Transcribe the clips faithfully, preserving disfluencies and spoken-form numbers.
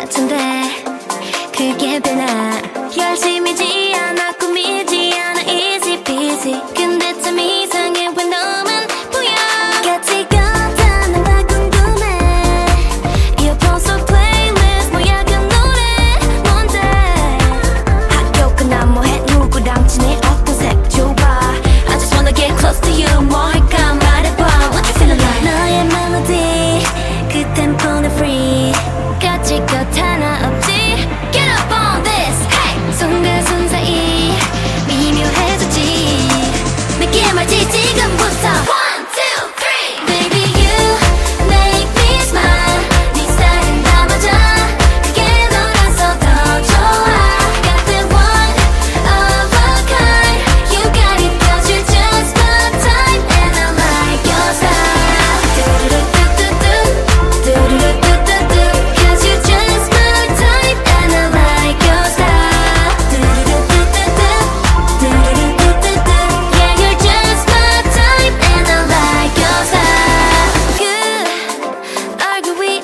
같은데 그게 되나. 열심이지 않아 꾸미지 않아 easy peasy. 근데 참 이상해 왜 너만 보여. 같이 걷다 난 다 궁금해. 이어폰 속 플레이리스트 뭐야 그 노래 뭔데. 학교 끝나 뭐해 누구랑 지내 어떤 색 좋아. I just wanna get close to you. 뭐 할까 말해봐. What you feeling like. 너의 멜로디 그 템포는 free. 까칠 것 하나 없지. Get up on this. Hey. 손과 손 사이 미묘해졌지. 느낌 알지 지금부터. One, two, three. Baby you make me smile. 네 스타일은 다 맞아. 그게 너라서 더 좋아. Got that one of a kind. You got it cause you're just my type. And I like your style. 뚜루루뚜뚜뚜 뚜루루뚜뚜뚜. Cause you're just my type. And I like your style. 뚜루루뚜뚜뚜 뚜루루뚜뚜뚜. Yeah you're just my type. And I like your style. 그 얼굴 위에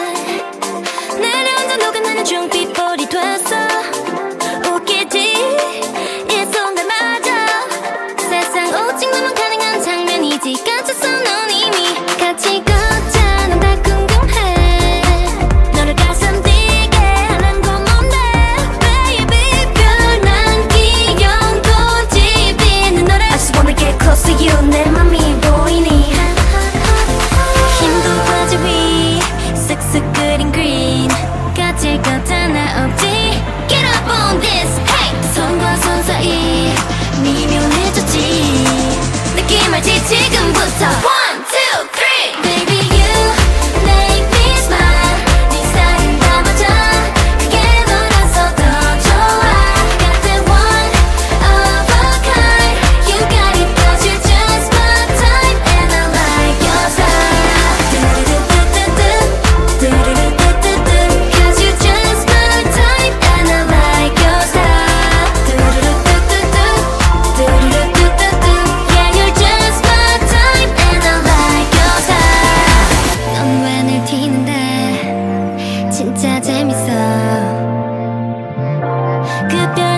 내려앉아 녹아나는 중빛볼이 됐어. 웃기지 이 순간마저. 세상 오직 너만 가능한 장면이지. 갇혔어 넌 이미. 같이 걷자 난 다 궁금해. 너를 가슴 뛰게 하는 건 뭔데. Baby 별난 귀여운 꽃이 피는 노래. I just wanna get close to you. 내 맘이 보이니. 흰도 바지 위 쓱쓱 그린 green. 까질 것 하나 없지. Get up on this. Hey. 손과 손 사이 미묘해졌지. 느낌 알지 지금부터. One, two, three. Baby you make me smile. 네 스타일은 다 맞아. 그게 너라서 더 좋아. Got that one of a kind. You got it cause you're just my type. And I like your style. 뚜루루뚜뚜뚜 뚜루루뚜뚜뚜. Cause you're just my type. And I like your style. 뚜루루뚜뚜뚜 뚜루루뚜뚜뚜. Yeah you're just my type. And I like your style. 넌 왜 늘 튀는데 진짜 재밌어. 그 별